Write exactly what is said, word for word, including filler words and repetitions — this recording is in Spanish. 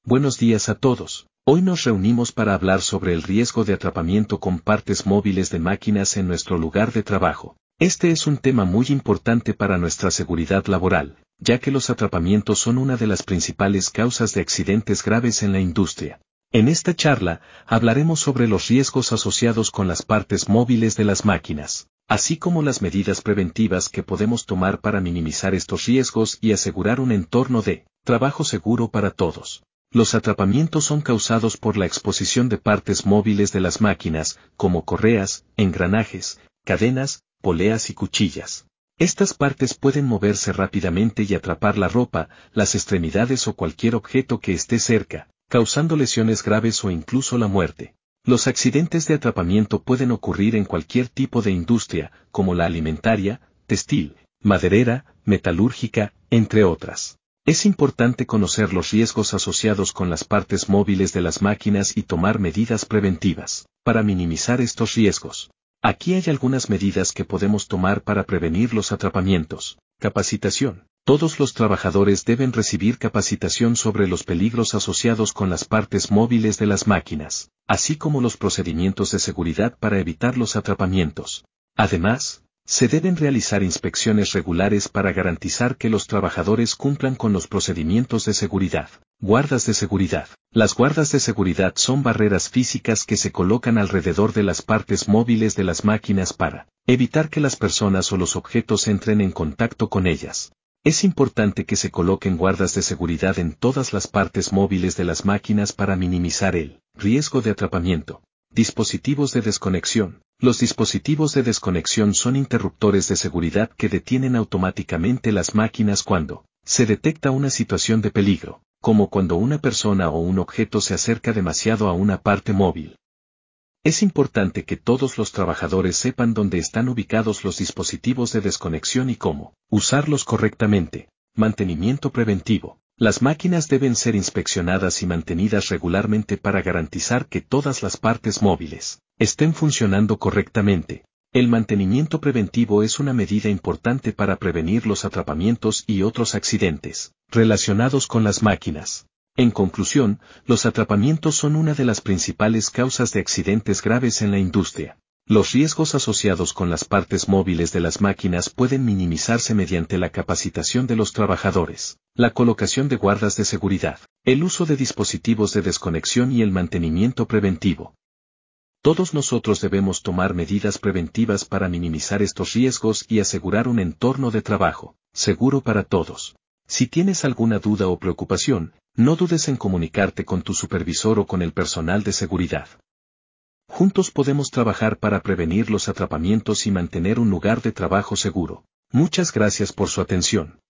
Buenos días a todos. Hoy nos reunimos para hablar sobre el riesgo de atrapamiento con partes móviles de máquinas en nuestro lugar de trabajo. Este es un tema muy importante para nuestra seguridad laboral, ya que los atrapamientos son una de las principales causas de accidentes graves en la industria. En esta charla, hablaremos sobre los riesgos asociados con las partes móviles de las máquinas, así como las medidas preventivas que podemos tomar para minimizar estos riesgos y asegurar un entorno de trabajo seguro para todos. Los atrapamientos son causados por la exposición de partes móviles de las máquinas, como correas, engranajes, cadenas, poleas y cuchillas. Estas partes pueden moverse rápidamente y atrapar la ropa, las extremidades o cualquier objeto que esté cerca, causando lesiones graves o incluso la muerte. Los accidentes de atrapamiento pueden ocurrir en cualquier tipo de industria, como la alimentaria, textil, maderera, metalúrgica, entre otras. Es importante conocer los riesgos asociados con las partes móviles de las máquinas y tomar medidas preventivas para minimizar estos riesgos. Aquí hay algunas medidas que podemos tomar para prevenir los atrapamientos. Capacitación. Todos los trabajadores deben recibir capacitación sobre los peligros asociados con las partes móviles de las máquinas, así como los procedimientos de seguridad para evitar los atrapamientos. Además, se deben realizar inspecciones regulares para garantizar que los trabajadores cumplan con los procedimientos de seguridad. Guardas de seguridad. Las guardas de seguridad son barreras físicas que se colocan alrededor de las partes móviles de las máquinas para evitar que las personas o los objetos entren en contacto con ellas. Es importante que se coloquen guardas de seguridad en todas las partes móviles de las máquinas para minimizar el riesgo de atrapamiento. Dispositivos de desconexión. Los dispositivos de desconexión son interruptores de seguridad que detienen automáticamente las máquinas cuando se detecta una situación de peligro, como cuando una persona o un objeto se acerca demasiado a una parte móvil. Es importante que todos los trabajadores sepan dónde están ubicados los dispositivos de desconexión y cómo usarlos correctamente. Mantenimiento preventivo. Las máquinas deben ser inspeccionadas y mantenidas regularmente para garantizar que todas las partes móviles estén funcionando correctamente. El mantenimiento preventivo es una medida importante para prevenir los atrapamientos y otros accidentes relacionados con las máquinas. En conclusión, los atrapamientos son una de las principales causas de accidentes graves en la industria. Los riesgos asociados con las partes móviles de las máquinas pueden minimizarse mediante la capacitación de los trabajadores, la colocación de guardas de seguridad, el uso de dispositivos de desconexión y el mantenimiento preventivo. Todos nosotros debemos tomar medidas preventivas para minimizar estos riesgos y asegurar un entorno de trabajo seguro para todos. Si tienes alguna duda o preocupación, no dudes en comunicarte con tu supervisor o con el personal de seguridad. Juntos podemos trabajar para prevenir los atrapamientos y mantener un lugar de trabajo seguro. Muchas gracias por su atención.